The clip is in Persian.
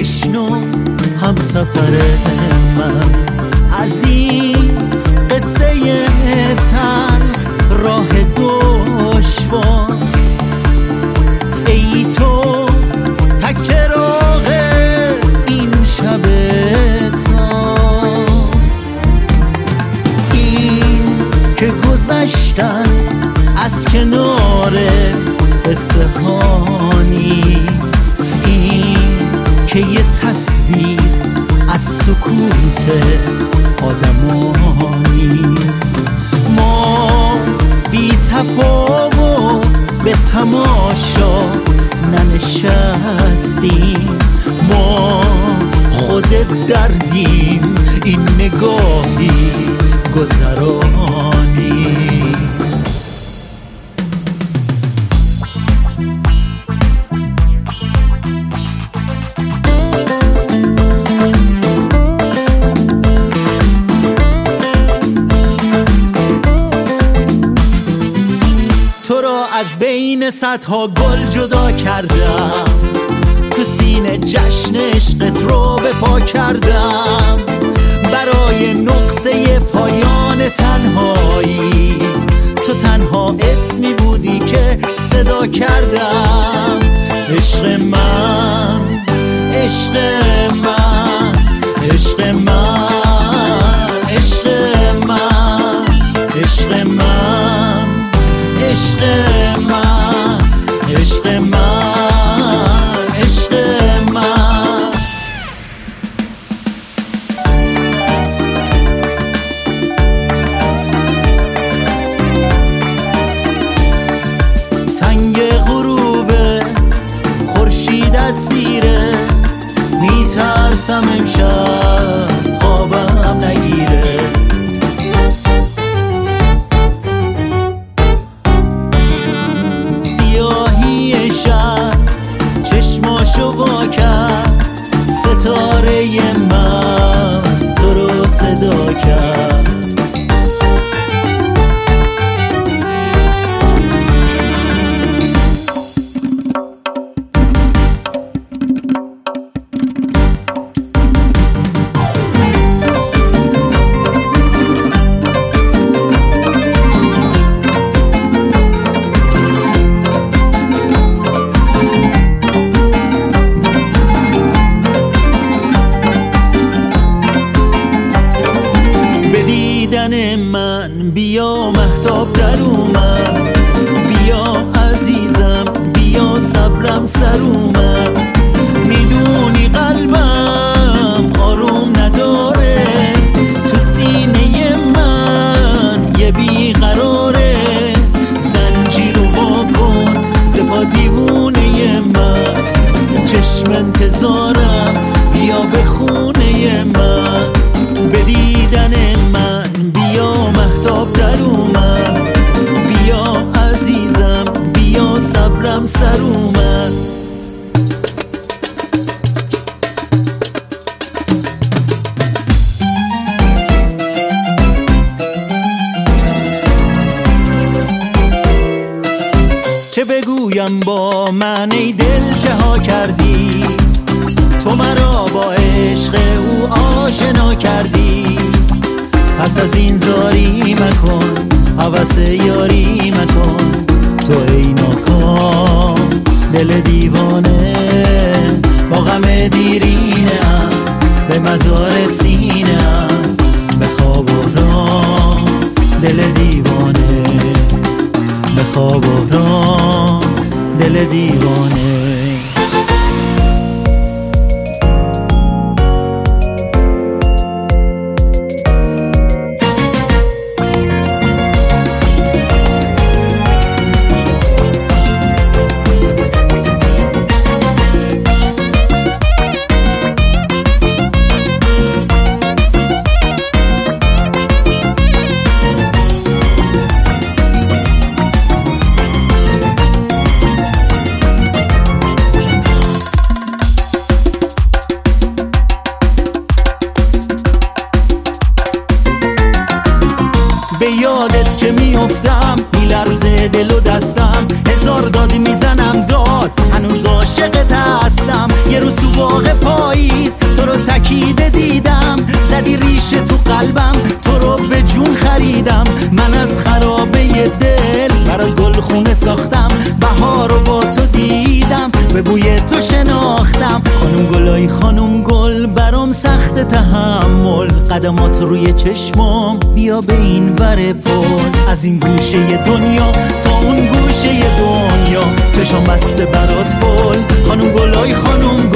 بشنو هم سفر من از این قصه تلخ راه دشوار. ای تو تک چراغ این شب تار، این که گذشتن از کنار قصه ها نیست، این که یه تصویر از سکوت آدما نیست. ما بی تفاوت به تماشا ننشستیم، ما خودت دردیم، این نگاهی گذرانی. تو را از بین صدها گل جدا کردم، تو سینه جشن عشقت رو به پا کردم. برای نقطه پایان تنهایی تو تنها اسمی بودی که صدا کردم. عشق من، عشق من، عشق من، عشق من، عشق من، عشق من، عشق من، عشق من. تنگ غروبه خورشید اسیره، میترسم امشب خوابم نگیره. سیاهی شب چشماشو وا کرد، ستاره من تو رو صدا کرد. من بیا مهتاب در اومد، بیا عزیزم، بیا صبرم سر اومد. میدونی قلبم آروم نداره، تو سینه من یه بیقراره. زنجیرو وا کن ز پا دیوونه من، چشم انتظارم بیا به خونه من. به دیدن من بیا مهتاب در اومد، بیا عزیزم، بیا صبرم سر اومد. چه بگویم با من ای دل چه ها کردی، تو مرا با عشق او آشنا کردی. پس از این زاری مکن، هوس یاری مکن، تو ای ناکام دل دیوانه. با غم دیرینه‌ام به مزار سینه‌ام، به خواب و رام دل دیوانه، به خواب و رام دل دیوانه. به یادت که میافتم میلرزه دل و دستم، هزار داد میزنم داد هنوز عاشقت هستم. یه روز تو باغ پاییز تو رو تکیده دیدم، زدی ریشه تو قلبم، تو رو به جون خریدم. من از خرابه دل برات گلخونه ساختم، بهار رو با تو دیدم، به بوی تو شناختم. خانم گلای خانم گل برام سخت تحمل، قدمات روی چشمام بیا به این ور پل. از این گوشه دنیا تا اون گوشه دنیا چشم بسته برات پل. خانم گلای خانم